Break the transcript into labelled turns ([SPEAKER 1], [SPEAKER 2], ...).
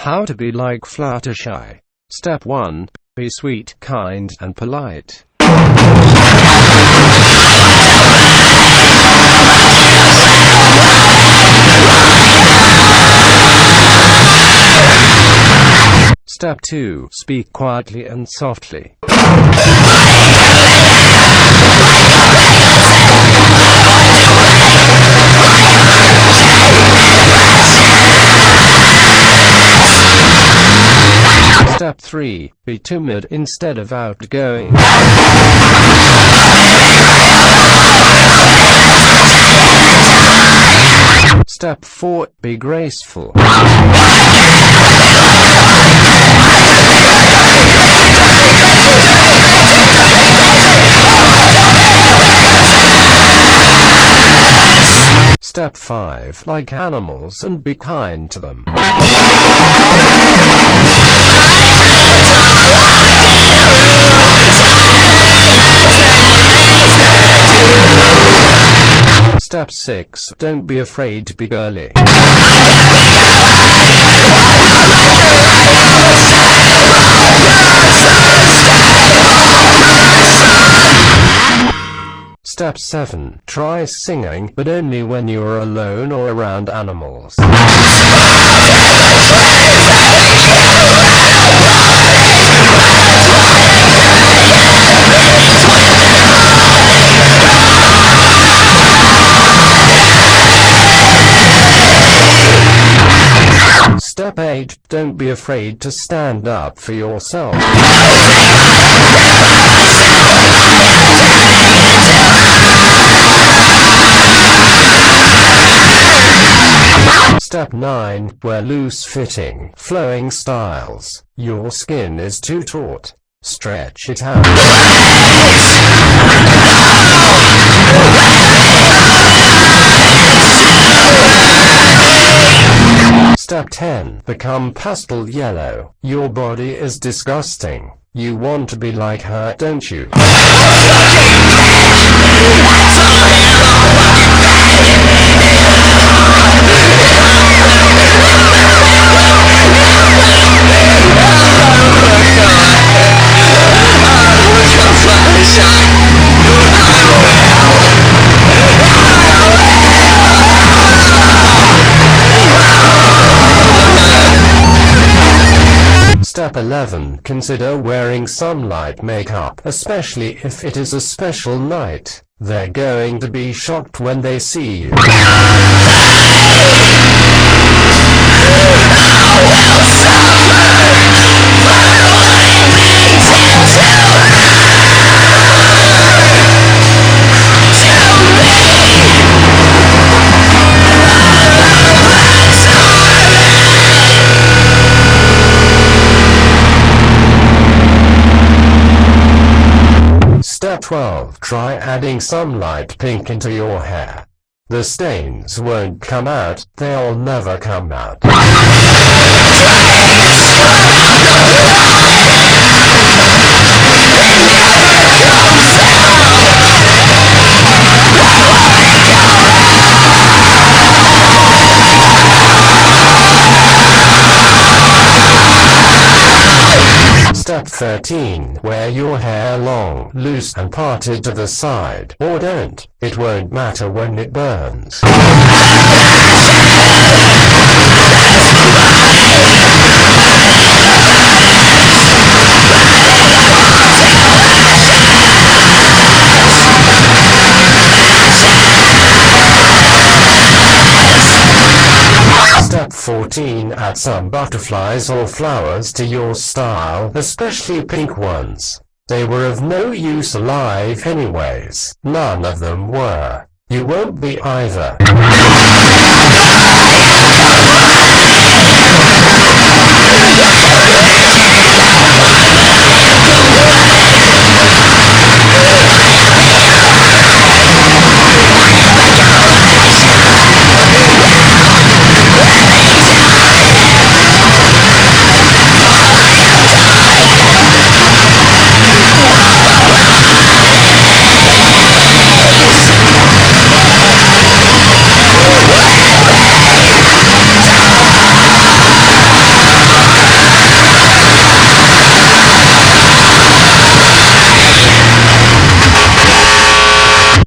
[SPEAKER 1] How to be like Fluttershy. Step 1. Be sweet, kind, and polite. Step 2. Speak quietly and softly. Step 3. Be timid instead of outgoing. Step 4. Be graceful. Step 5. Like animals and be kind to them. Step 6. Don't be afraid to be girly. Step 7. Try singing, but only when you are alone or around animals. Step 8. Don't be afraid to stand up for yourself. Step 9. Wear loose-fitting, flowing styles. Your skin is too taut. Stretch it out. Step 10. Become pastel yellow. Your body is disgusting. You want to be like her, don't you? Step 11. Consider wearing sunlight makeup, especially if it is a special night. They're going to be shocked when they see you. Step 12. Try adding some light pink into your hair. The stains won't come out, they'll never come out. Step 13. Wear your hair long, loose and parted to the side. Or don't. It won't matter when it burns. Step 14. Add some butterflies or flowers to your style, especially pink ones. They were of no use alive anyways. None of them were. You won't be either.